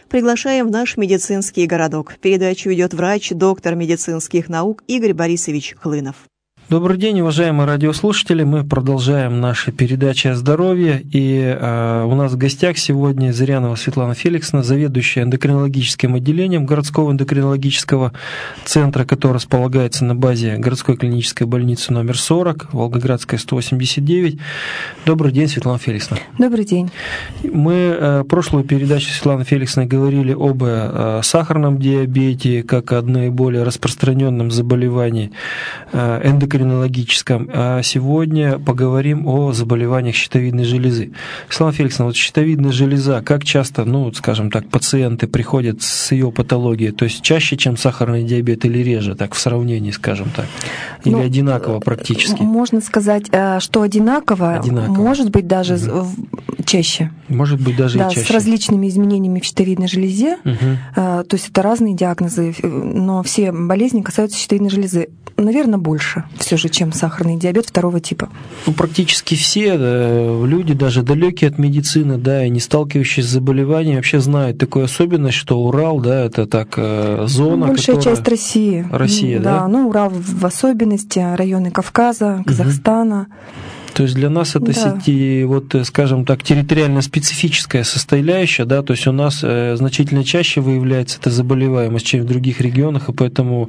Приглашаем в наш медицинский городок. Передачу ведет врач, доктор медицинских наук Игорь Борисович Хлынов. Добрый день, уважаемые радиослушатели. Мы продолжаем наши передачи о здоровье. И у нас в гостях сегодня Зырянова Светлана Феликсовна, заведующая эндокринологическим отделением городского эндокринологического центра, который располагается на базе городской клинической больницы номер 40, Волгоградская, 189. Добрый день, Светлана Феликсовна. Добрый день. Мы прошлую передачу Светланы Феликсовны говорили об сахарном диабете как о наиболее распространенном заболевании эндокринологическом. А сегодня поговорим о заболеваниях щитовидной железы. Светлана Феликсовна, вот щитовидная железа, как часто, скажем так, пациенты приходят с ее патологией? То есть чаще, чем сахарный диабет, или реже, так в сравнении, скажем так? Или одинаково практически? Можно сказать, что одинаково. Может быть, даже чаще. Может быть, даже и чаще. С различными изменениями в щитовидной железе. То есть это разные диагнозы, но все болезни касаются щитовидной железы. Наверное, больше все же, чем сахарный диабет второго типа. Практически все люди, даже далекие от медицины, и не сталкивающиеся с заболеванием, вообще знают такую особенность, что Урал, это так зона, большая часть России. Россия, да? Урал в особенности, районы Кавказа, Казахстана. То есть для нас это скажем так, территориально-специфическая составляющая, то есть у нас значительно чаще выявляется эта заболеваемость, чем в других регионах, и поэтому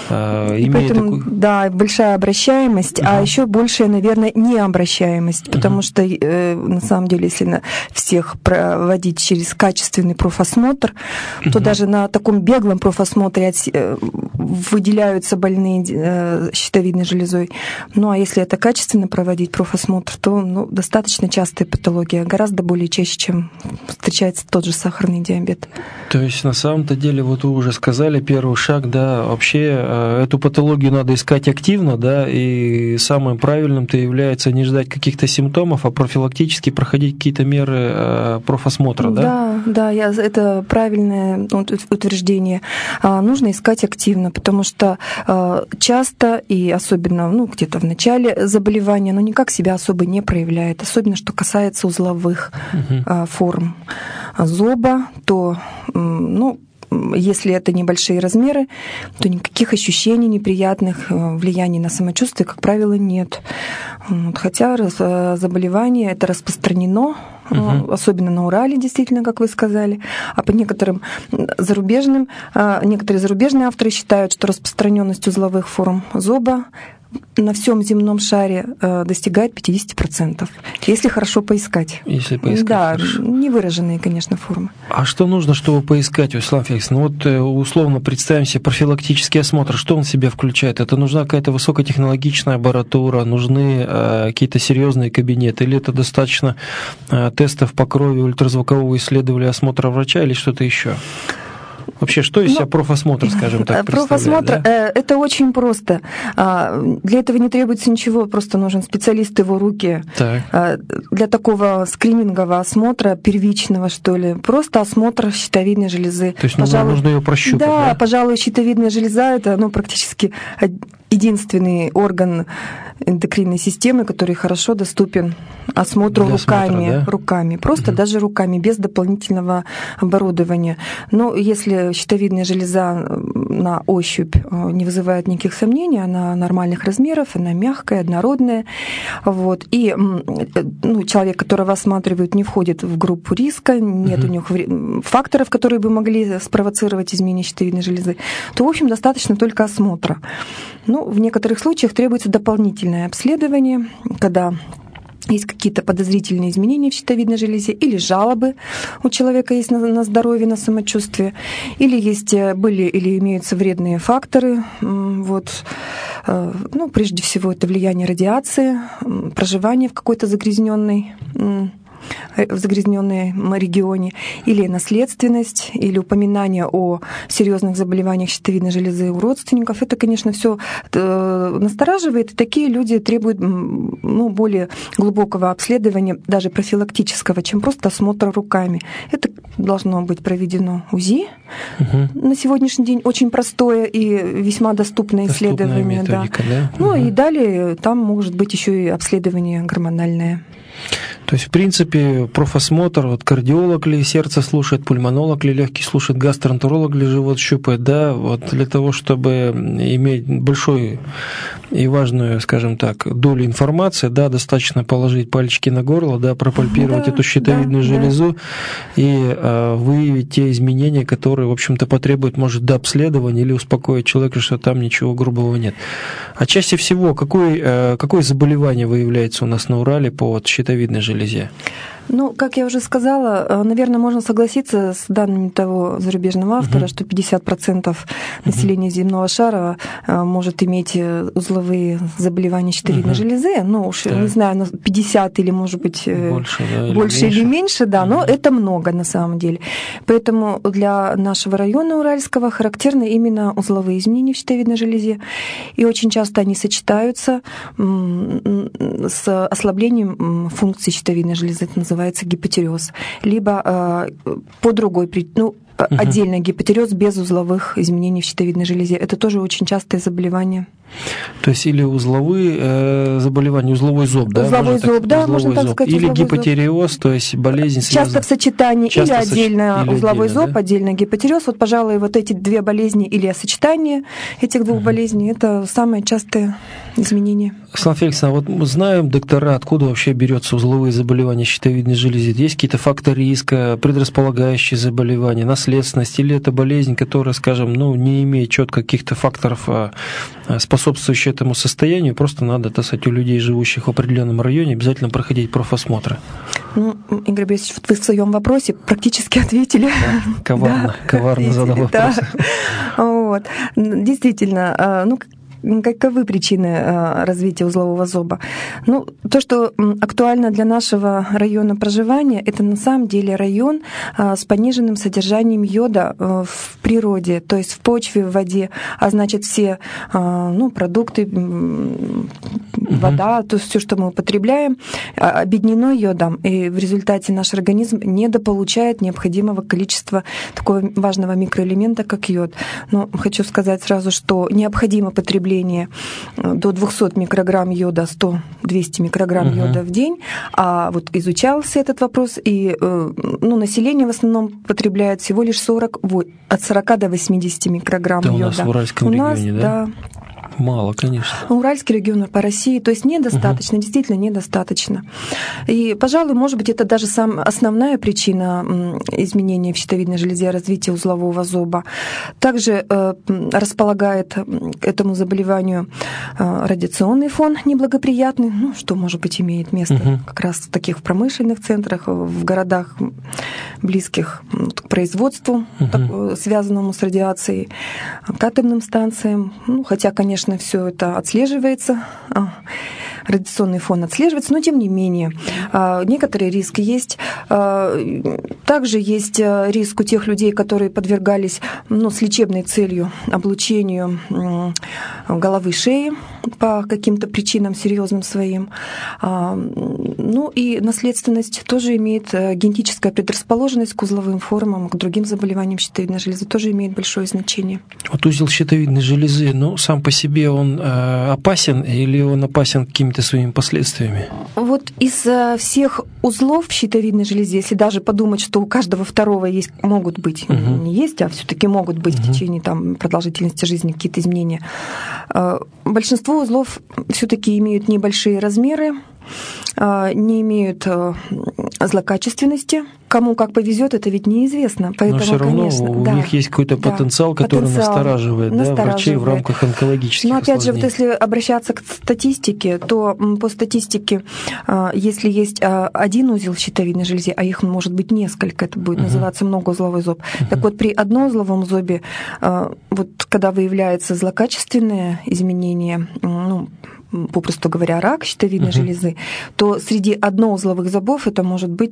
большая обращаемость, а еще большая, наверное, необращаемость, потому что на самом деле, если всех проводить через качественный профосмотр, то даже на таком беглом профосмотре выделяются больные щитовидной железой. А если это качественно проводить профосмотр, то достаточно частая патология, гораздо более чаще, чем встречается тот же сахарный диабет. То есть на самом-то деле, вы уже сказали, первый шаг, вообще эту патологию надо искать активно, и самым правильным-то является не ждать каких-то симптомов, а профилактически проходить какие-то меры профосмотра, да? Это правильное утверждение. Нужно искать активно, потому что часто, и особенно где-то в начале заболевания, никак себя особо не проявляет, особенно что касается узловых форм зоба, то если это небольшие размеры, то никаких ощущений неприятных, влияний на самочувствие, как правило, нет. Хотя заболевание это распространено, особенно на Урале, действительно, как вы сказали. А по некоторые зарубежные авторы считают, что распространенность узловых форм зоба на всем земном шаре достигает 50%, если хорошо поискать. Хорошо. Невыраженные, конечно, формы. А что нужно, чтобы поискать, Светлана Феликсовна? Условно представим себе профилактический осмотр. Что он в себя включает? Это нужна какая-то высокотехнологичная аппаратура, нужны какие-то серьезные кабинеты, или это достаточно тестов по крови, ультразвукового исследования, осмотра врача, или что-то еще? Вообще, что из себя профосмотр, скажем так, представляет? Профосмотр это очень просто. Для этого не требуется ничего, просто нужен специалист, его руки. Для такого скринингового осмотра, первичного, что ли, просто осмотр щитовидной железы. То есть нужно ее прощупать, да? Пожалуй, щитовидная железа это практически единственный орган эндокринной системы, который хорошо доступен осмотру руками. Просто даже руками, без дополнительного оборудования. Но если щитовидная железа на ощупь не вызывает никаких сомнений, она нормальных размеров, она мягкая, однородная. И человек, которого осматривают, не входит в группу риска, нет у него факторов, которые бы могли спровоцировать изменение щитовидной железы, то, в общем, достаточно только осмотра. В некоторых случаях требуется дополнительное обследование, когда есть какие-то подозрительные изменения в щитовидной железе или жалобы у человека есть на здоровье, на самочувствие, или были или имеются вредные факторы. Прежде всего, это влияние радиации, проживание в какой-то загрязненном регионе, или наследственность, или упоминание о серьезных заболеваниях щитовидной железы у родственников. Это, конечно, все настораживает, и такие люди требуют более глубокого обследования, даже профилактического, чем просто осмотра руками. Это должно быть проведено УЗИ. На сегодняшний день очень простое и весьма доступное исследование. Методика, да? И далее там может быть еще и обследование гормональное. То есть, в принципе, профосмотр, вот кардиолог ли сердце слушает, пульмонолог ли легкий слушает, гастроэнтеролог ли живот щупает, да, вот для того, чтобы иметь большую и важную, скажем так, долю информации, да, достаточно положить пальчики на горло, да, пропальпировать эту щитовидную железу и выявить те изменения, которые, в общем-то, потребуют, может, дообследования или успокоить человека, что там ничего грубого нет. А чаще всего какое заболевание выявляется у нас на Урале по щитовидной железе? Ну, как я уже сказала, наверное, можно согласиться с данными того зарубежного автора, что 50% населения земного шара может иметь узловые заболевания щитовидной железы. Ну, уж не знаю, 50 или, может быть, больше или меньше, да, но это много на самом деле. Поэтому для нашего района Уральского характерны именно узловые изменения в щитовидной железе. И очень часто они сочетаются с ослаблением функции щитовидной железы. Это называется гипотереоз, либо по другой причине, отдельно гипотереоз без узловых изменений в щитовидной железе. Это тоже очень частое заболевание. То есть или узловые заболевания, узловой зоб, да? Узловой зоб, да, можно так сказать. Или гипотереоз, то есть болезнь связана... Часто в сочетании, или отдельно узловой зоб, отдельно гипотереоз. Вот, пожалуй, вот эти две болезни или сочетание этих двух болезней – это самые частые изменения. Светлана Феликсовна, вот мы знаем, доктора, откуда вообще берется узловые заболевания щитовидной железы? Есть какие-то факторы риска, предрасполагающие заболевания, наследственность, или это болезнь, которая, скажем, не имеет четко каких-то факторов, способствующих этому состоянию, просто надо, так сказать, у людей, живущих в определенном районе, обязательно проходить профосмотры? Ну, Игорь Борисович, вы в своем вопросе практически ответили. Да, коварно задал вопрос. Вот. Действительно, каковы причины развития узлового зоба? Ну, то, что актуально для нашего района проживания, это на самом деле район с пониженным содержанием йода в природе, то есть в почве, в воде, а значит все продукты, вода, то есть все, что мы употребляем, обеднено йодом, и в результате наш организм недополучает необходимого количества такого важного микроэлемента, как йод. Но хочу сказать сразу, что необходимо потребление до 200 микрограмм йода, 100-200 микрограмм йода в день. А вот изучался этот вопрос, и население в основном потребляет всего лишь от 40 до 80 микрограмм йода. У нас в Уральском регионе, да? Мало, конечно. Уральский регион по России, то есть недостаточно, действительно недостаточно. И, пожалуй, может быть, это даже основная причина изменения в щитовидной железе, развития узлового зоба. Также располагает к этому заболеванию радиационный фон неблагоприятный, что, может быть, имеет место как раз в таких промышленных центрах, в городах, близких к производству, связанному с радиацией, к атомным станциям. Хотя, конечно, все это отслеживается, радиационный фон отслеживается, но тем не менее некоторый риск есть. Также есть риск у тех людей, которые подвергались с лечебной целью облучению головы, шеи по каким-то причинам серьезным своим. И наследственность тоже имеет генетическая предрасположенность к узловым формам, к другим заболеваниям щитовидной железы, тоже имеет большое значение. Вот узел щитовидной железы, сам по себе он опасен или он опасен какими-то своими последствиями? Вот из всех узлов в щитовидной железе, если даже подумать, что у каждого второго могут быть, не есть, а все-таки могут быть в течение продолжительности жизни какие-то изменения, большинство узлов все-таки имеют небольшие размеры, не имеют злокачественности. Кому как повезет, это ведь неизвестно. Поэтому, но все равно у них есть какой-то потенциал, который настораживает врачей в рамках онкологических осложнений. Опять же, если обращаться к статистике, то по статистике, если есть один узел в щитовидной железе, а их может быть несколько, это будет называться многоузловой зоб. Так вот, при одноузловом зобе, когда выявляется злокачественное изменение, попросту говоря, рак щитовидной железы, то среди одноузловых зобов это может быть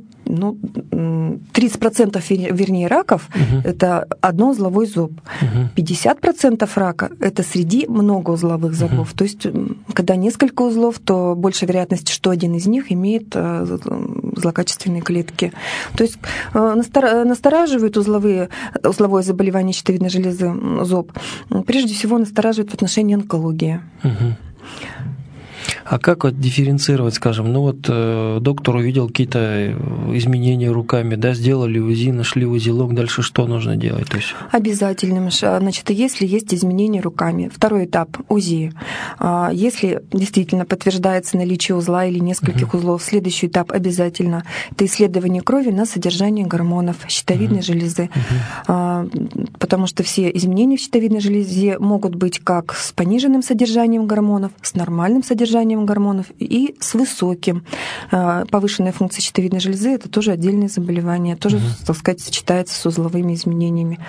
30% вернее раков это одноузловой зоб. 50% рака это среди многоузловых зобов. То есть, когда несколько узлов, то больше вероятности, что один из них имеет злокачественные клетки. То есть настораживает узловое заболевание щитовидной железы зоб. Прежде всего настораживает в отношении онкологии. А как вот дифференцировать, скажем, доктор увидел какие-то изменения руками, да, сделали УЗИ, нашли узелок, дальше что нужно делать? То есть... Обязательным. Значит, если есть изменения руками, второй этап УЗИ. Если действительно подтверждается наличие узла или нескольких узлов, следующий этап обязательно это исследование крови на содержание гормонов щитовидной железы. Потому что все изменения в щитовидной железе могут быть как с пониженным содержанием гормонов, с нормальным содержанием гормонов и с высоким. Повышенная функция щитовидной железы — это тоже отдельное заболевание, тоже, так сказать, сочетается с узловыми изменениями.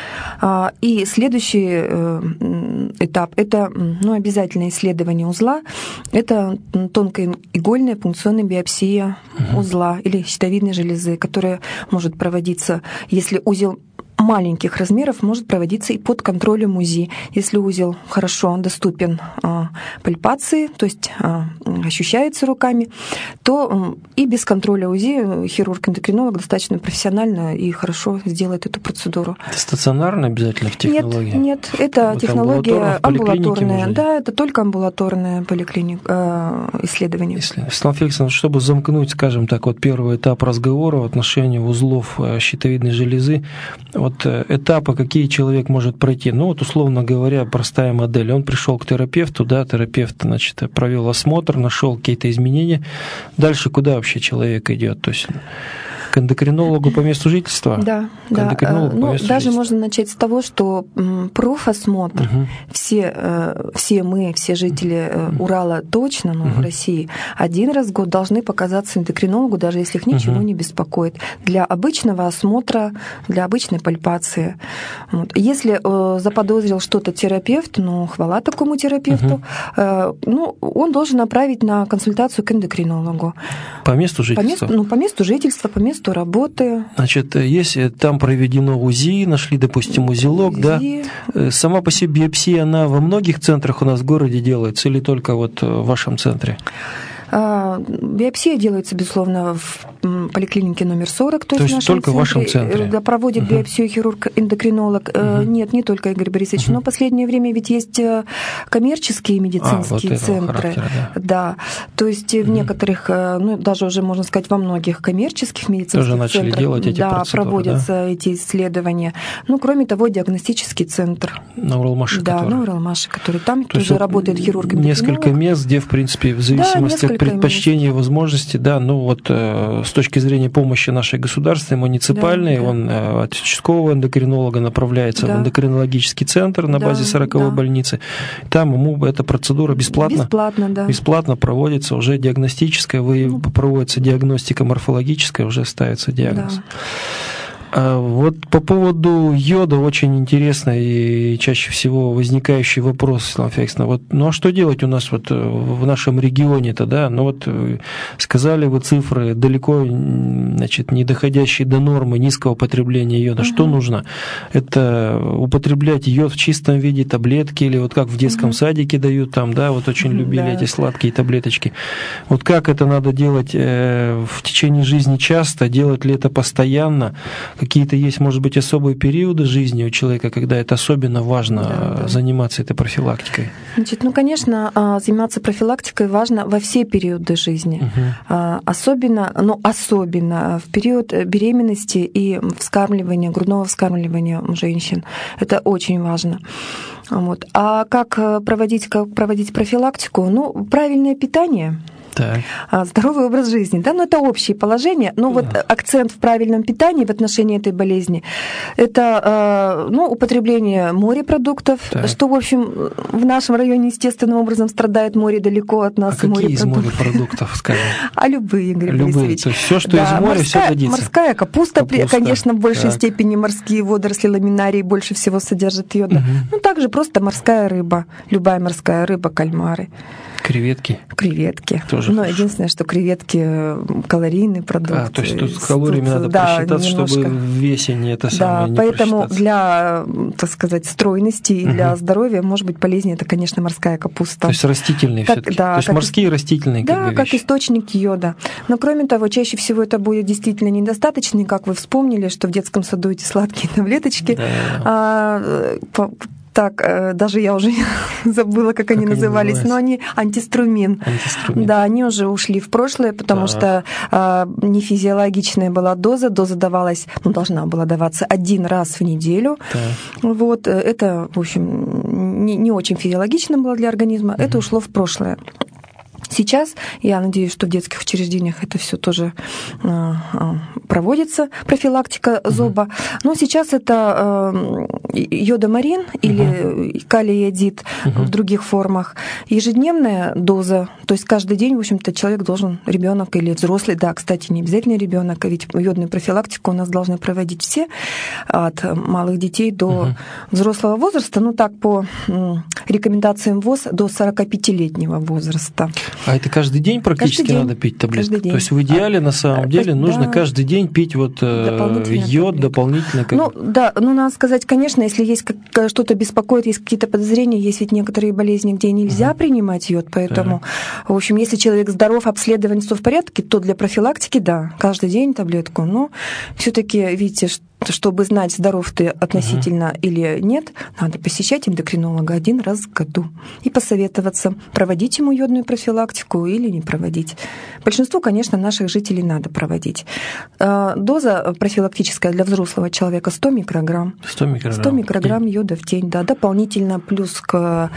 И следующий этап — это обязательное исследование узла. Это тонкая игольная пункционная биопсия узла или щитовидной железы, которая может проводиться, если узел маленьких размеров, может проводиться и под контролем УЗИ. Если узел хорошо доступен пальпации, то есть ощущается руками, то и без контроля УЗИ хирург-эндокринолог достаточно профессионально и хорошо сделает эту процедуру. Это стационарно обязательно в технологии? Нет, это технология амбулаторная. Да, это только амбулаторное исследование. Светлана Феликсовна, чтобы замкнуть, скажем так, первый этап разговора в отношении узлов щитовидной железы, этапы, какие человек может пройти. Условно говоря, простая модель. Он пришел к терапевту, да, терапевт, провел осмотр, нашел какие-то изменения. Дальше куда вообще человек идет? То есть к эндокринологу по месту жительства? Да. Даже можно начать с того, что профосмотр, все мы, все жители Урала точно, в России, один раз в год должны показаться эндокринологу, даже если их ничего не беспокоит, для обычного осмотра, для обычной пальпации. Если заподозрил что-то терапевт, хвала такому терапевту, он должен направить на консультацию к эндокринологу. По месту жительства? По месту жительства, по месту работы. Значит, если там проведено УЗИ, нашли, допустим, узелок, да, сама по себе биопсия, она во многих центрах у нас в городе делается или только в вашем центре? Биопсия делается, безусловно, в поликлинике номер 40, то есть в нашем только в вашем центре? Да, проводит биопсию хирург-эндокринолог. Нет, не только Игорь Борисович, но в последнее время ведь есть коммерческие медицинские центры. Да, то есть в некоторых, даже уже, можно сказать, во многих коммерческих медицинских тоже начали центрах делать эти процедуры, проводятся эти исследования. Кроме того, диагностический центр. На Уралмаше, на Уралмаше, который там то тоже работает хирург-эндокринолог. Несколько мест, где, в принципе, в зависимости от предпочтений и возможностей, с точки зрения помощи нашей государственной, муниципальной, он от участкового эндокринолога направляется в эндокринологический центр на базе 40-й больницы. Там ему эта процедура бесплатно проводится, уже диагностическая, проводится диагностика морфологическая, уже ставится диагноз. По поводу йода очень интересный и чаще всего возникающий вопрос, Светлана Феликсовна. А что делать у нас в нашем регионе-то, да? Сказали вы цифры далеко, не доходящие до нормы низкого потребления йода. Что нужно? Это употреблять йод в чистом виде, таблетки, или как в детском садике дают очень любили эти сладкие таблеточки. Как это надо делать в течение жизни часто? Делать ли это постоянно? Какие-то есть, может быть, особые периоды жизни у человека, когда это особенно важно заниматься этой профилактикой? Конечно, заниматься профилактикой важно во все периоды жизни. Особенно в период беременности и вскармливания, грудного вскармливания у женщин. Это очень важно. А как проводить профилактику? Правильное питание. Здоровый образ жизни. Это общее положение. Акцент в правильном питании в отношении этой болезни – это употребление морепродуктов, что, в общем, в нашем районе естественным образом страдает море далеко от нас. Какие из морепродуктов, скажем? Любые, Игорь Борисович. То есть все, что из моря, все годится. Морская капуста, конечно, в большей степени морские водоросли, ламинарии больше всего содержат йода. Также просто морская рыба, любая морская рыба, кальмары. Креветки. Тоже единственное, что креветки калорийный продукт. То есть тут с калориями надо просчитаться, чтобы в весе не поэтому для, так сказать, стройности и для здоровья может быть полезнее это, конечно, морская капуста. То есть растительные все-таки. То есть морские растительные как источник йода. Но кроме того, чаще всего это будет действительно недостаточно, как вы вспомнили, что в детском саду эти сладкие таблеточки. Так, даже я уже забыла, как они назывались, но они антиструмин. Да, они уже ушли в прошлое, потому что не физиологичная была доза давалась, должна была даваться 1 раз в неделю. Вот, это, в общем, не очень физиологично было для организма, это ушло в прошлое. Сейчас, я надеюсь, что в детских учреждениях это все тоже проводится, профилактика зоба. Но сейчас это йодомарин или калий-йодид в других формах. Ежедневная доза, то есть каждый день, в общем-то, человек должен, ребенок или взрослый, да, кстати, не обязательно ребенок, а ведь йодную профилактику у нас должны проводить все, от малых детей до взрослого возраста, ну так, по рекомендациям ВОЗ, до 45-летнего возраста. А это каждый день практически надо пить таблетки? То есть в идеале на самом деле нужно каждый день пить вот йод дополнительно? Ну да, надо сказать, конечно, если есть что-то беспокоит, есть какие-то подозрения, есть ведь некоторые болезни, где нельзя принимать йод, поэтому, в общем, если человек здоров, обследование все в порядке, то для профилактики, да, каждый день таблетку, но все-таки, видите, чтобы знать, здоров ты относительно или нет, надо посещать эндокринолога 1 раз в году и посоветоваться, проводить ему йодную профилактику или не проводить. Большинству, конечно, наших жителей надо проводить. Доза профилактическая для взрослого человека 100 микрограмм. 100 микрограмм йода в день, да, дополнительно плюс к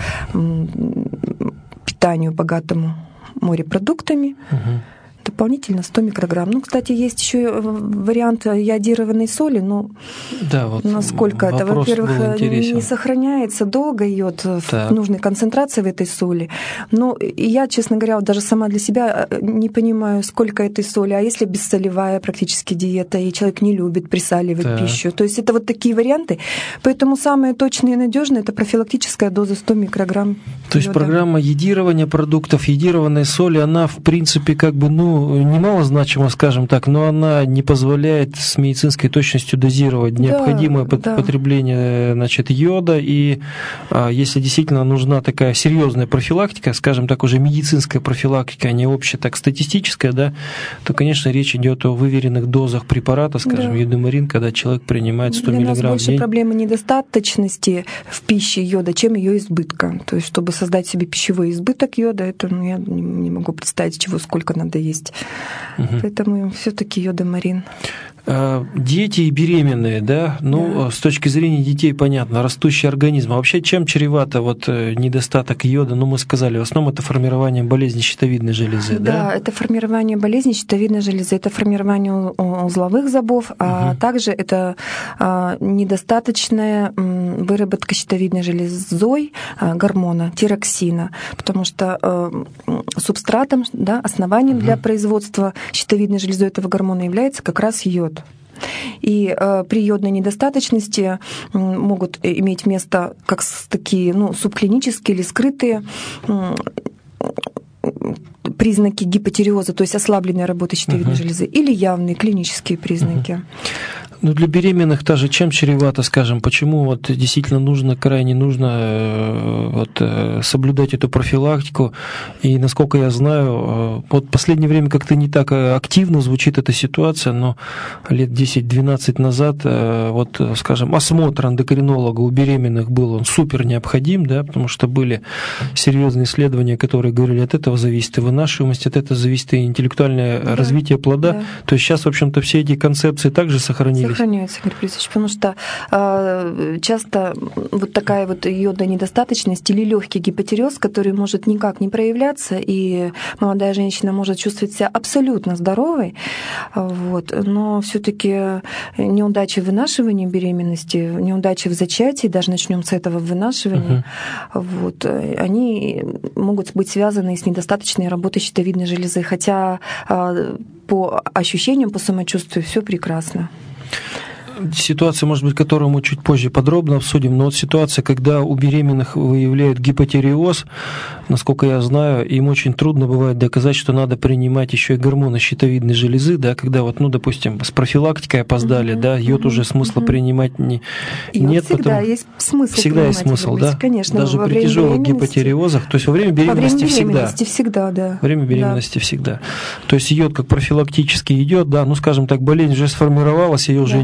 питанию богатому морепродуктами. Дополнительно 100 микрограмм. Ну, кстати, есть еще вариант йодированной соли, но да, вот насколько это, во-первых, не сохраняется долго йод в нужной концентрации в этой соли. Но я, честно говоря, вот даже сама для себя не понимаю, сколько этой соли. А если бессолевая практически диета, и человек не любит присаливать пищу? То есть это вот такие варианты. Поэтому самые точные и надежные — это профилактическая доза 100 микрограмм То есть программа йодирования продуктов, йодированной соли, она, в принципе, как бы, немало значима, скажем так, но она не позволяет с медицинской точностью дозировать необходимое потребление, значит, йода. И если действительно нужна такая серьезная профилактика, скажем так, уже медицинская профилактика, а не общая, так статистическая, да, то, конечно, речь идет о выверенных дозах препарата, скажем, йодомарин, когда человек принимает 100 мг в день. Для нас больше проблема недостаточности в пище йода, чем ее избытка. То есть, чтобы создать себе пищевой избыток йода, это я не могу представить, сколько надо есть. Поэтому все-таки йодомарин. Дети и беременные, да? С точки зрения детей, понятно, растущий организм. А вообще чем чревато недостаток йода? Мы сказали, в основном это формирование болезни щитовидной железы, да? Да, это формирование болезни щитовидной железы, это формирование узловых зобов, а также это недостаточная выработка щитовидной железой гормона тироксина, потому что субстратом, основанием для производства щитовидной железы этого гормона является как раз йод. И при йодной недостаточности могут иметь место как такие субклинические или скрытые признаки гипотиреоза, то есть ослабленная работа щитовидной железы, или явные клинические признаки. Для беременных тоже чем чревато, скажем, почему действительно крайне нужно соблюдать эту профилактику? И насколько я знаю, в последнее время как-то не так активно звучит эта ситуация, но лет 10-12 назад, скажем, осмотр эндокринолога у беременных был, он супер необходим, да, потому что были серьезные исследования, которые говорили, от этого зависит и вынашиваемость, от этого зависит и интеллектуальное развитие плода. Да. То есть сейчас, в общем-то, все эти концепции также сохранились. Сохраняются, Игорь Борисович, потому что часто такая йодная недостаточность или легкий гипотиреоз, который может никак не проявляться, и молодая женщина может чувствовать себя абсолютно здоровой, но все-таки неудачи в вынашивании беременности, неудачи в зачатии, даже начнем с этого вынашивания, они могут быть связаны с недостаточной работой щитовидной железы, хотя по ощущениям, по самочувствию все прекрасно. Ситуация, может быть, которую мы чуть позже подробно обсудим, но ситуация, когда у беременных выявляют гипотиреоз, насколько я знаю, им очень трудно бывает доказать, что надо принимать еще и гормоны щитовидной железы, да, когда допустим, с профилактикой опоздали, да, йод уже смысла принимать нет. Всегда есть смысл. Всегда есть смысл, да? Конечно. Даже при тяжелых гипотиреозах, то есть во время беременности всегда, да. Во время беременности всегда. То есть йод как профилактически идет, да, скажем так, болезнь уже сформировалась, ее уже не исправить,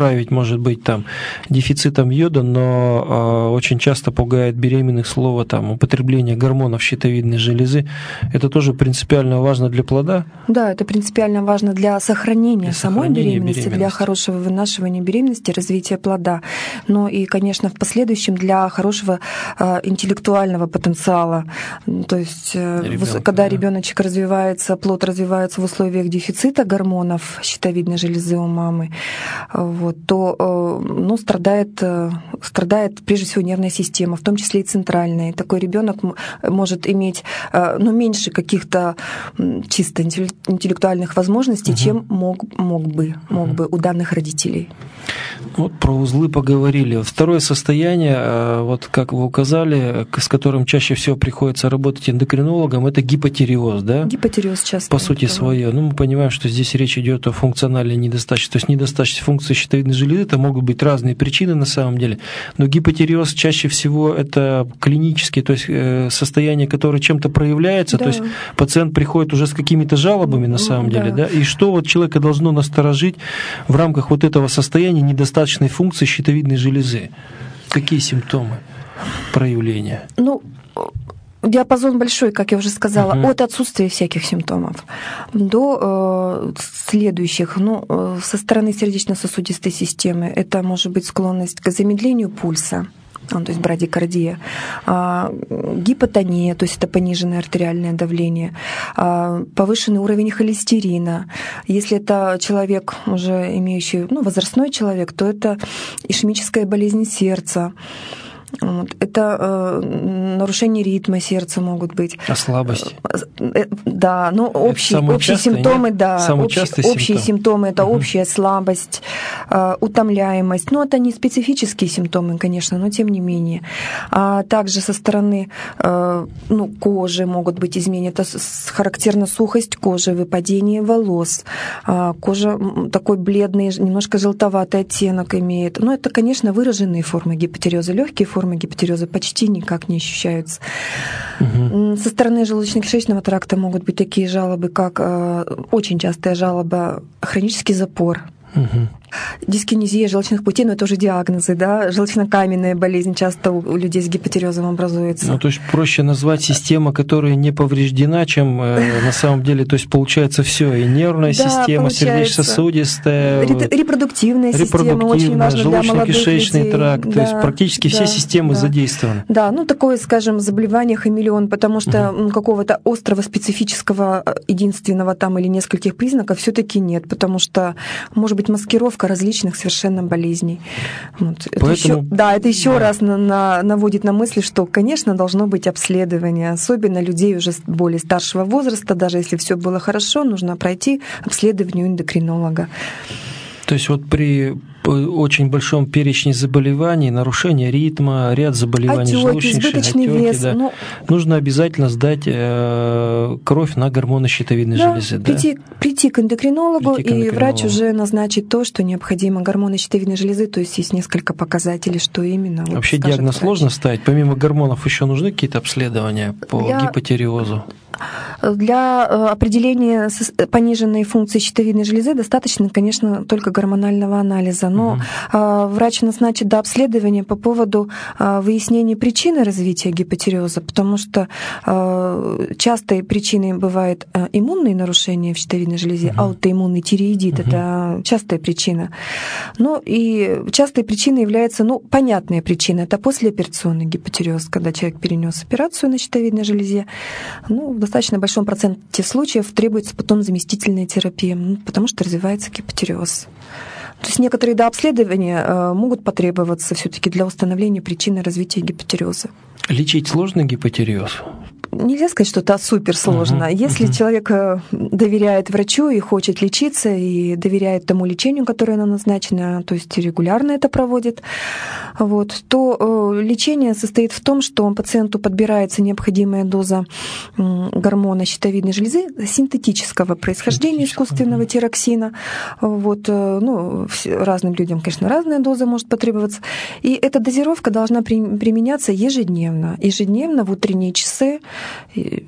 поправить, может быть, там, дефицитом йода, но очень часто пугает беременных слово там, употребление гормонов щитовидной железы. Это тоже принципиально важно для плода? Да, это принципиально важно для сохранения самой беременности, для хорошего вынашивания беременности, развития плода. Но и, конечно, в последующем для хорошего интеллектуального потенциала. То есть, когда ребеночек развивается, плод развивается в условиях дефицита гормонов щитовидной железы у мамы, вот, то страдает прежде всего нервная система, в том числе и центральная. Такой ребенок может иметь меньше каких-то чисто интеллектуальных возможностей, чем мог бы у данных родителей. Вот про узлы поговорили. Второе состояние, вот как вы указали, с которым чаще всего приходится работать эндокринологам, это гипотиреоз, да? Гипотиреоз часто. По сути своей. Мы понимаем, что здесь речь идет о функциональной недостаточности. То есть недостаточность функции щитовидной железы, это могут быть разные причины на самом деле. Но гипотиреоз чаще всего это клинический, то есть состояние, которое чем-то проявляется, то есть пациент приходит уже с какими-то жалобами на самом деле, да? И что вот человека должно насторожить в рамках вот этого состояния недостаточной функции щитовидной железы? Какие симптомы проявления? Диапазон большой, как я уже сказала, от отсутствия всяких симптомов до следующих. Со стороны сердечно-сосудистой системы это может быть склонность к замедлению пульса, то есть брадикардия, гипотония, то есть это пониженное артериальное давление, повышенный уровень холестерина. Если это человек, уже имеющий, возрастной человек, то это ишемическая болезнь сердца. Это нарушение ритма сердца могут быть. А слабость? Да, общие симптомы, общие симптомы это общая слабость, утомляемость. Это не специфические симптомы, конечно, но тем не менее. А также со стороны кожи могут быть изменения. Это характерна сухость кожи, выпадение волос. Кожа такой бледный, немножко желтоватый оттенок имеет. Это, конечно, выраженные формы гипотиреоза. Легкие формы гипотиреоза почти никак не ощущаются. Со стороны желудочно-кишечного тракта могут быть такие жалобы, как очень частая жалоба хронический запор. Дискинезия желчных путей, это уже диагнозы, да, желчнокаменная болезнь часто у людей с гипотиреозом образуется. То есть проще назвать система, которая не повреждена, чем на самом деле, то есть получается все, и нервная система, сердечно-сосудистая, репродуктивная система, очень важна для молодых людей. Желудочно-кишечный тракт, то есть практически все системы задействованы. Да, такое, скажем, заболевание хамелеон, потому что какого-то острого, специфического, единственного там или нескольких признаков все-таки нет, потому что может быть маскировка различных совершенно болезней. Это еще раз наводит на мысль, что, конечно, должно быть обследование, особенно людей уже более старшего возраста, даже если все было хорошо, нужно пройти обследование у эндокринолога. То есть при очень большом перечне заболеваний, нарушение ритма, ряд заболеваний желудочных, отеки, нужно обязательно сдать кровь на гормоны щитовидной железы. Прийти к эндокринологу, и врач уже назначит то, что необходимо гормоны щитовидной железы, то есть несколько показателей, что именно. Вообще диагноз сложно ставить? Помимо гормонов еще нужны какие-то обследования по гипотиреозу? Для определения пониженной функции щитовидной железы достаточно, конечно, только гормонального анализа. Но врач назначит до обследования по поводу выяснения причины развития гипотиреоза, потому что частой причиной бывает иммунные нарушения в щитовидной железе, аутоиммунный тиреидит, это частая причина. И частой причиной является, понятная причина, это послеоперационный гипотиреоз, когда человек перенес операцию на щитовидной железе. В достаточно большом проценте случаев требуется потом заместительная терапия, потому что развивается гипотиреоз. То есть некоторые обследования могут потребоваться все-таки для установления причины развития гипотиреоза. Лечить сложный гипотиреоз? Нельзя сказать, что это суперсложно. Если человек доверяет врачу и хочет лечиться, и доверяет тому лечению, которое оно назначено, то есть регулярно это проводит, то лечение состоит в том, что пациенту подбирается необходимая доза гормона щитовидной железы синтетического происхождения, искусственного тироксина. Разным людям, конечно, разная доза может потребоваться. И эта дозировка должна применяться ежедневно. Ежедневно в утренние часы.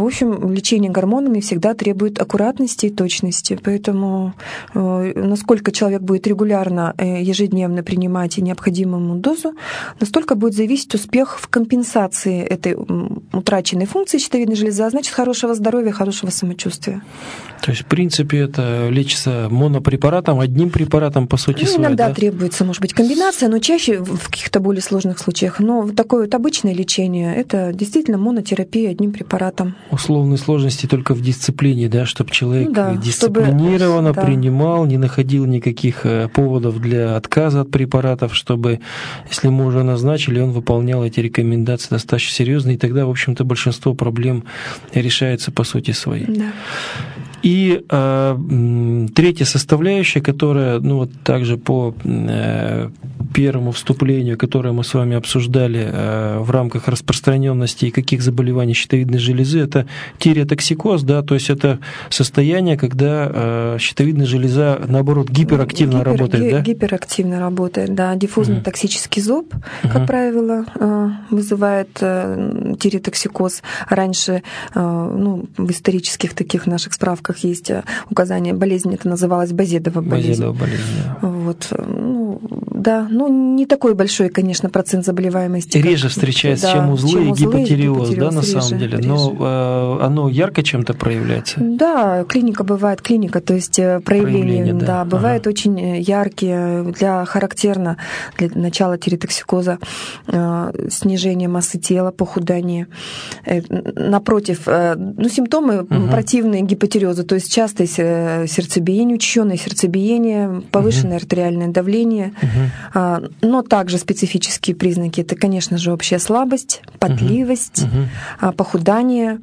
В общем, лечение гормонами всегда требует аккуратности и точности, поэтому насколько человек будет регулярно, ежедневно принимать необходимую дозу, настолько будет зависеть успех в компенсации этой утраченной функции щитовидной железы, а значит, хорошего здоровья, хорошего самочувствия. То есть, в принципе, это лечится монопрепаратом, одним препаратом, по сути, своей, иногда да? требуется, может быть, комбинация, но чаще в каких-то более сложных случаях. Но такое вот обычное лечение – это действительно монотерапия одним препаратом. Условные сложности только в дисциплине, да, чтобы человек дисциплинированно чтобы, принимал, не находил никаких поводов для отказа от препаратов, чтобы, если ему уже назначили, он выполнял эти рекомендации достаточно серьезно, и тогда, в общем-то, большинство проблем решается по сути своей. Да. И третья составляющая, которая, ну вот также по первому вступлению, которое мы с вами обсуждали в рамках распространенности и каких заболеваний щитовидной железы, это тиреотоксикоз, да, то есть это состояние, когда щитовидная железа, наоборот, гиперактивно работает, да? Гиперактивно работает, да. Диффузный токсический зоб, как правило, вызывает тиреотоксикоз. Раньше, в исторических таких наших справках есть указание, болезнь это называлась Базедова болезнь. Базедова болезнь, да. Вот. Да, не такой большой, конечно, процент заболеваемости. Реже встречается, чем узлы и гипотиреоз, да, на самом деле. Но оно ярко чем-то проявляется? Да, клиника бывает, то есть проявления, да, бывают очень яркие, характерно для начала тиреотоксикоза снижение массы тела, похудание. Напротив, симптомы противные гипотиреозу, то есть частое сердцебиение, учащенное сердцебиение, повышенное артериальное давление, но также специфические признаки. Это, конечно же, общая слабость, потливость, похудание,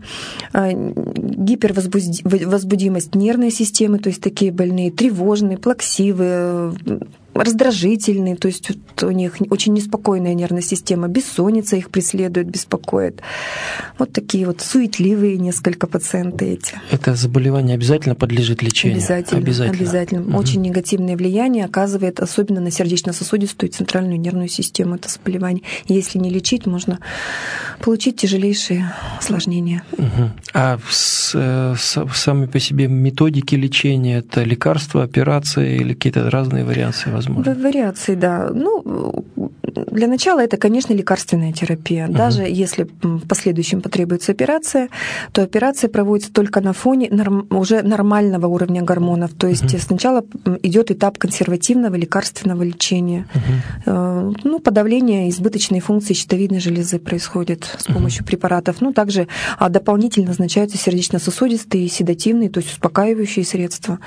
гипервозбудимость нервной системы, то есть такие больные тревожные, плаксивые, раздражительные, то есть у них очень неспокойная нервная система, бессонница их преследует, беспокоит. Вот такие вот суетливые несколько пациенты эти. Это заболевание обязательно подлежит лечению? Обязательно. Очень негативное влияние оказывает, особенно на сердечно-сосудистую и центральную нервную систему, это заболевание. Если не лечить, можно получить тяжелейшие осложнения. А сами по себе методики лечения – это лекарства, операции или какие-то разные варианты возможны? Вариации, да. Для начала это, конечно, лекарственная терапия. Даже если в последующем потребуется операция, то операция проводится только на фоне уже нормального уровня гормонов. То есть сначала идет этап консервативного лекарственного лечения. Подавление избыточной функции щитовидной железы происходит с помощью препаратов. Также дополнительно назначаются сердечно-сосудистые, седативные, то есть успокаивающие средства.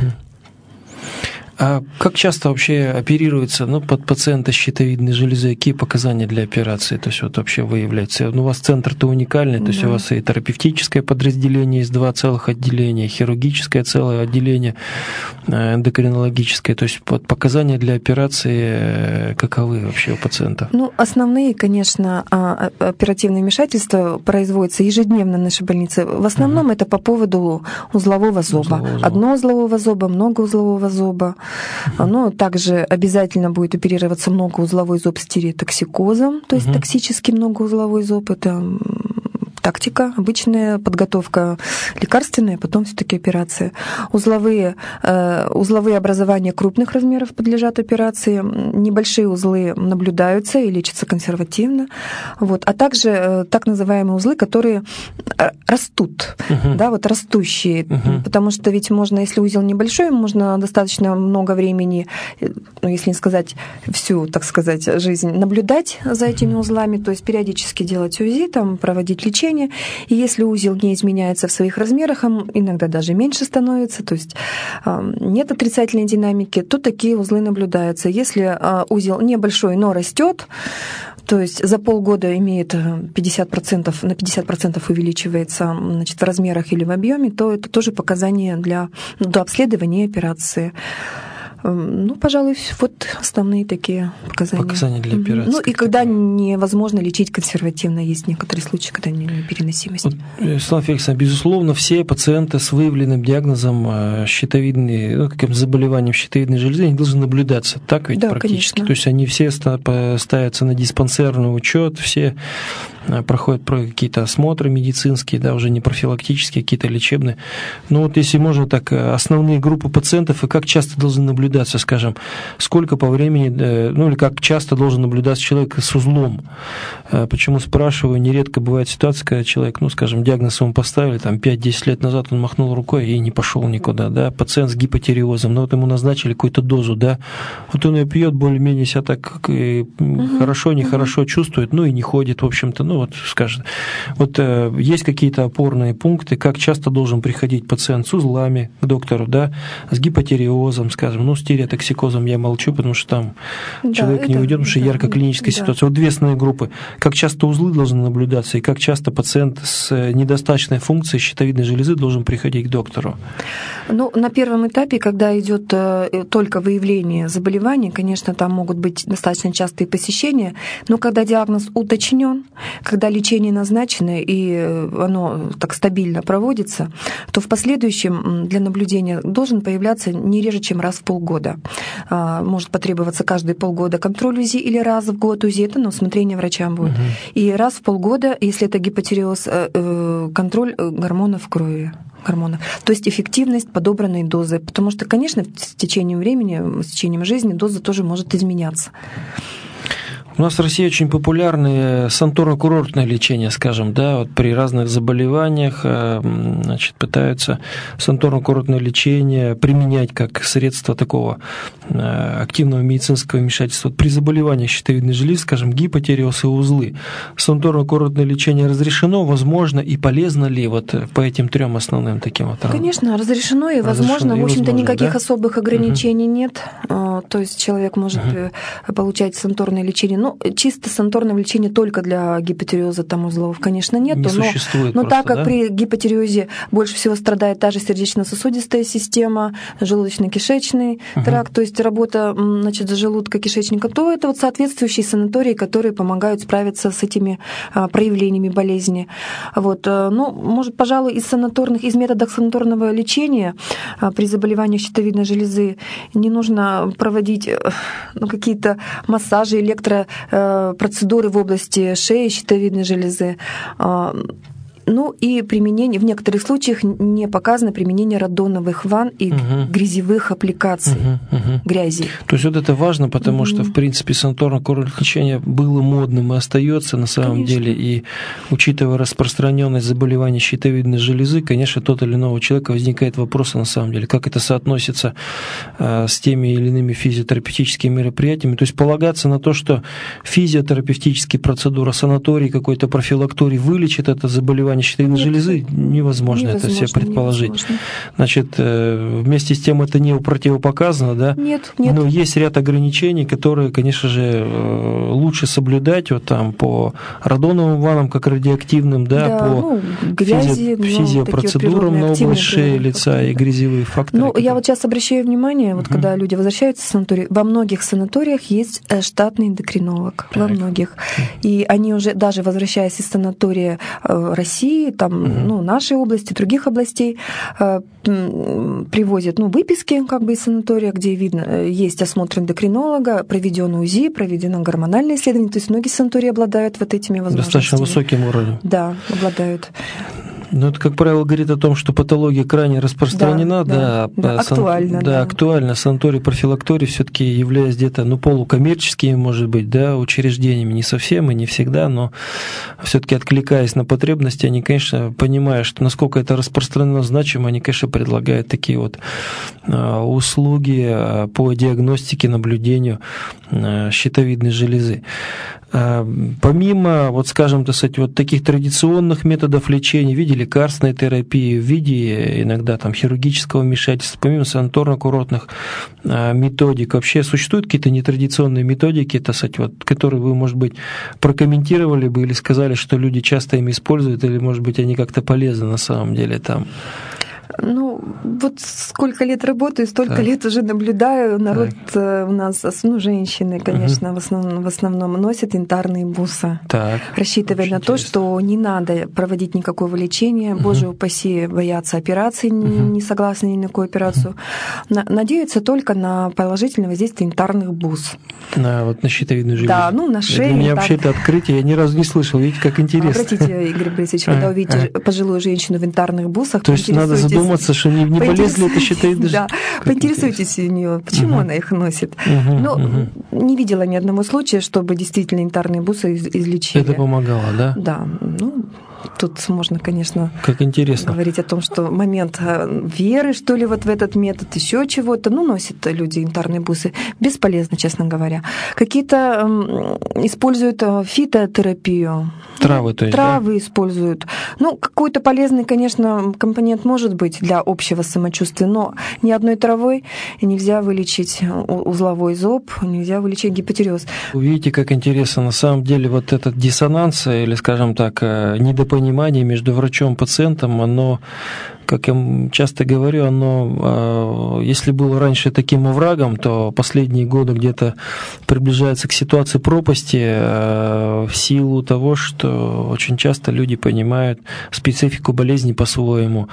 А как часто вообще оперируется под пациента щитовидной железы? Какие показания для операции? То есть вообще выявляется? У вас центр-то уникальный, то есть у вас и терапевтическое подразделение, есть 2 целых отделения, хирургическое целое отделение, эндокринологическое. То есть показания для операции каковы вообще у пациентов? Основные, конечно, оперативные вмешательства производятся ежедневно в нашей больнице. В основном это по поводу узлового зоба. Одноузлового зоба, многоузлового зоба. Также обязательно будет оперироваться многоузловой зоб с тиреотоксикозом, то есть токсический многоузловой зоб. Это тактика, обычная подготовка лекарственная, потом все-таки операция. Узловые образования крупных размеров подлежат операции, небольшие узлы наблюдаются и лечатся консервативно. А также так называемые узлы, которые растут, растущие, потому что ведь можно, если узел небольшой, можно достаточно много времени, если не сказать всю, так сказать, жизнь, наблюдать за этими узлами, то есть периодически делать УЗИ, проводить лечение. И если узел не изменяется в своих размерах, иногда даже меньше становится, то есть нет отрицательной динамики, то такие узлы наблюдаются. Если узел небольшой, но растет, то есть за полгода имеет 50%, на 50% увеличивается в размерах или в объеме, то это тоже показания для обследования и операции. Пожалуй, основные такие показания. Показания для операции. И когда невозможно лечить консервативно, есть некоторые случаи, когда непереносимость. Светлана Феликсовна, безусловно, все пациенты с выявленным диагнозом каким заболеванием щитовидной железы, они должны наблюдаться, так ведь, да, практически? Конечно. То есть они все ставятся на диспансерный учет, все проходят какие-то осмотры медицинские, да, уже не профилактические, какие-то лечебные. Ну вот если можно так, основные группы пациентов и как часто должны наблюдаться, скажем, сколько по времени, ну или как часто должен наблюдаться человек с узлом. Почему спрашиваю, нередко бывает ситуация, когда человек, ну скажем, диагноз ему поставили, там 5-10 лет назад он махнул рукой и не пошел никуда, да, пациент с гипотиреозом, но вот ему назначили какую-то дозу, да, вот он ее пьет, более-менее себя так хорошо, нехорошо чувствует, ну и не ходит, в общем-то, ну вот скажет. Вот есть какие-то опорные пункты, как часто должен приходить пациент с узлами к доктору, да, с гипотиреозом, скажем, ну с тиреотоксикозом я молчу, потому что там человек не уйдет, потому что ярко клиническая ситуация. Вот две основные группы. Как часто узлы должны наблюдаться и как часто пациент с недостаточной функцией щитовидной железы должен приходить к доктору? Ну, на первом этапе, когда идет только выявление заболевания, конечно, там могут быть достаточно частые посещения, но когда диагноз уточнен, когда лечение назначено и оно так стабильно проводится, то в последующем для наблюдения должен появляться не реже, чем раз в полгода. Может потребоваться каждые полгода контроль УЗИ или раз в год УЗИ, это на усмотрение врачам будет. И раз в полгода, если это гипотиреоз, контроль гормонов в крови. То есть эффективность подобранной дозы. Потому что, конечно, с течением времени, с течением жизни доза тоже может изменяться. У нас в России очень популярное санаторно-курортное лечение, скажем, да, вот при разных заболеваниях, значит, пытаются санаторно-курортное лечение применять как средство такого активного медицинского вмешательства. Вот при заболеваниях щитовидной железы, скажем, гипотиреоз и узлы, санаторно-курортное лечение разрешено, возможно и полезно ли вот по этим трем основным таким вот? Конечно, разрешено и возможно. В общем-то, никаких особых ограничений нет. То есть человек может получать санаторное лечение. Ну, чисто санаторное лечение только для гипотиреоза там узлов, конечно, нет. Но так как при гипотиреозе больше всего страдает та же сердечно-сосудистая система, желудочно-кишечный тракт, то есть работа, значит, желудка-кишечника, то это вот соответствующие санатории, которые помогают справиться с этими проявлениями болезни. Вот. Ну, может, пожалуй, из методов санаторного лечения при заболевании щитовидной железы не нужно проводить какие-то массажи, процедуры в области шеи, щитовидной железы. Ну и применение, в некоторых случаях не показано применение радоновых ванн и грязевых аппликаций, грязи. То есть вот это важно, потому что, в принципе, санаторно-курортное лечение было модным и остается на самом деле. И учитывая распространенность заболеваний щитовидной железы, конечно, тот или иного человека возникает вопрос, на самом деле, как это соотносится с теми или иными физиотерапевтическими мероприятиями. То есть полагаться на то, что физиотерапевтические процедуры, санаторий, какой-то профилакторий вылечит это заболевание щитовидной железы, невозможно это себе предположить. Невозможно. Значит, вместе с тем это не противопоказано, да? Нет. Но есть ряд ограничений, которые, конечно же, лучше соблюдать вот там по радоновым ваннам, как радиоактивным, да, по физиопроцедурам на область шеи, лица и грязевые факторы. Ну, я вот сейчас обращаю внимание, вот когда люди возвращаются в санаторий, во многих санаториях есть штатный эндокринолог, во многих. И они уже, даже возвращаясь из санатория России, там, нашей области, других областей, привозят выписки как бы из санатория, где видно, есть осмотр эндокринолога, проведено УЗИ, проведено гормональное исследование. То есть многие санатории обладают вот этими возможностями. Достаточно высоким уровнем. Да, обладают. Ну, это, как правило, говорит о том, что патология крайне распространена, актуальна. Да, актуальна. Санаторий, профилакторий все-таки являясь где-то, полукоммерческими, может быть, да, учреждениями, не совсем и не всегда, но все-таки откликаясь на потребности, они, конечно, понимая, что насколько это распространено, значимо, они, конечно, предлагают такие вот услуги по диагностике, наблюдению щитовидной железы. Помимо, вот скажем, таких традиционных методов лечения в виде лекарственной терапии, в виде иногда там хирургического вмешательства, помимо санаторно-курортных методик, вообще существуют какие-то нетрадиционные методики, которые вы, может быть, прокомментировали бы или сказали, что люди часто ими используют, или, может быть, они как-то полезны на самом деле там? Ну, вот сколько лет работаю, столько лет уже наблюдаю. Народ у нас, женщины, конечно, в основном носят янтарные бусы, рассчитывая на то, что не надо проводить никакого лечения, боже упаси, боятся операции, не согласны ни на какую операцию. Надеются только на положительное воздействие янтарных бус. На щитовидную железу. Да, на шее. Для меня вообще это открытие, я ни разу не слышал. Видите, как интересно. Обратите, Игорь Борисович, когда увидите пожилую женщину в янтарных бусах, то есть надо задуматься, что не болезнь ли это щитовидная железа. Да, поинтересуйтесь у нее, почему она их носит. Не видела ни одного случая, чтобы действительно янтарные бусы излечили. Это помогало, да? Да, тут можно, конечно, как интересно говорить о том, что момент веры, что ли, вот в этот метод, еще чего-то. Носят люди янтарные бусы. Бесполезно, честно говоря. Какие-то используют фитотерапию. Травы, то есть, Травы используют. Какой-то полезный, конечно, компонент может быть для общего самочувствия, но ни одной травой нельзя вылечить узловой зоб, нельзя вылечить гипотиреоз. Вы видите, как интересно. На самом деле вот этот диссонанс, или, скажем так, недопонимание между врачом и пациентом, оно, как я часто говорю, оно, если было раньше таким оврагом, то последние годы где-то приближается к ситуации пропасти в силу того, что очень часто люди понимают специфику болезни по-своему,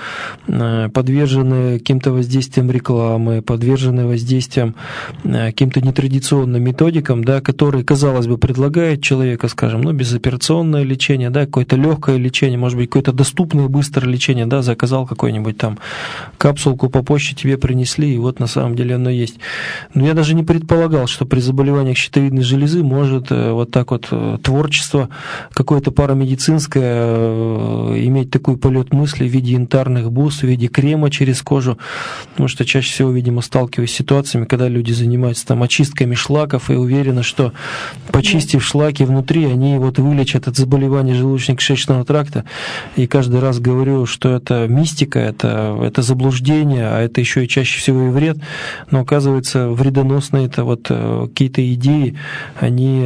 подвержены каким-то воздействиям рекламы, подвержены воздействиям каким-то нетрадиционным методикам, которые, казалось бы, предлагают человеку, скажем, безоперационное лечение, какое-то легкое лечение, может быть, какое-то доступное быстрое лечение, заказал какой-нибудь там капсулку по почте, тебе принесли, и вот на самом деле оно есть. Но я даже не предполагал, что при заболеваниях щитовидной железы может вот так вот творчество какое-то парамедицинское иметь такой полет мысли в виде янтарных бус, в виде крема через кожу, потому что чаще всего, видимо, сталкиваюсь с ситуациями, когда люди занимаются там очистками шлаков и уверены, что почистив шлаки внутри, они вот вылечат от заболевания желудочно-кишечного тракта, и каждый раз говорю, что это мистика, это заблуждение, а это еще и чаще всего и вред, но оказывается вредоносные это вот какие-то идеи, они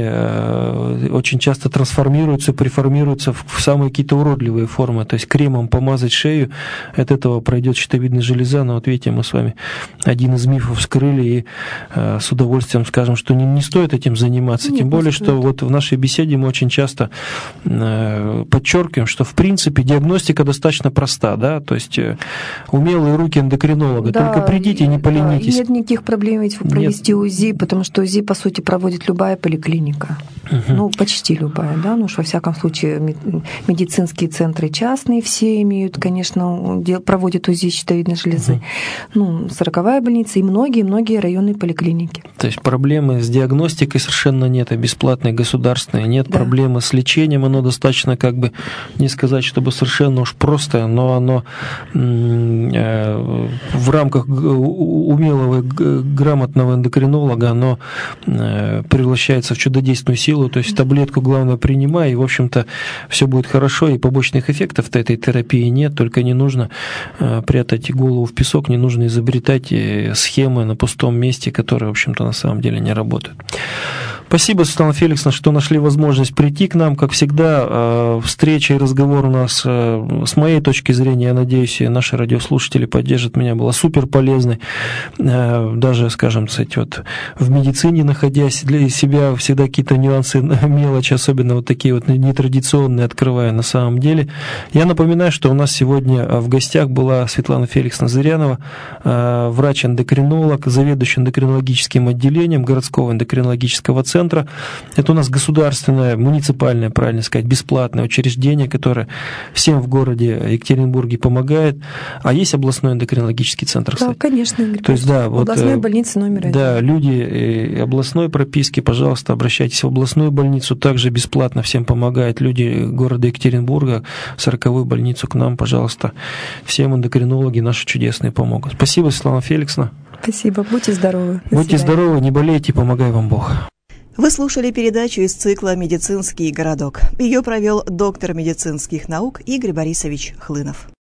очень часто трансформируются, преформируются в самые какие-то уродливые формы, то есть кремом помазать шею, от этого пройдет щитовидная железа, но вот видите, мы с вами один из мифов вскрыли и с удовольствием скажем, что не стоит этим заниматься, тем более, что вот в нашей беседе мы очень часто подчеркиваем, что в принципе диагностика достаточно проста, то есть умелые руки эндокринолога, только придите и не поленитесь. Нет никаких проблем ведь провести УЗИ, потому что УЗИ, по сути, проводит любая поликлиника. Почти любая, уж во всяком случае медицинские центры частные все имеют, конечно, проводят УЗИ щитовидной железы. 40-я больница и многие районные поликлиники. То есть проблемы с диагностикой совершенно нет, а бесплатной государственной нет, проблемы с лечением, оно достаточно, не сказать, чтобы совершенно уж просто, но оно в рамках умелого, грамотного эндокринолога, оно превращается в чудодейственную силу, то есть таблетку главное принимай, и, в общем-то, все будет хорошо, и побочных эффектов этой терапии нет, только не нужно прятать голову в песок, не нужно изобретать схемы на пустом месте, которые, в общем-то, на самом деле не работают. Спасибо, Светлана Феликсовна, что нашли возможность прийти к нам. Как всегда, встреча и разговор у нас, с моей точки зрения, я надеюсь, и наши радиослушатели поддержат меня, была супер полезной. Даже, скажем, в медицине, находясь, для себя всегда какие-то нюансы, мелочи, особенно вот такие вот нетрадиционные, открывая на самом деле. Я напоминаю, что у нас сегодня в гостях была Светлана Феликсовна Зырянова, врач-эндокринолог, заведующий эндокринологическим отделением городского эндокринологического центра. Это у нас государственное, муниципальное, правильно сказать, бесплатное учреждение, которое всем в городе Екатеринбурге помогает. А есть областной эндокринологический центр, кстати? Да, конечно, Игорь. То есть, областная больница номер 1. Да, люди областной прописки, пожалуйста, обращайтесь в областную больницу, также бесплатно всем помогает. Люди города Екатеринбурга, 40-ю больницу к нам, пожалуйста. Всем эндокринологи наши чудесные помогут. Спасибо, Светлана Феликсовна. Спасибо, будьте здоровы. Будьте здоровы, не болейте, помогай вам Бог. Вы слушали передачу из цикла «Медицинский городок». Ее провел доктор медицинских наук Игорь Борисович Хлынов.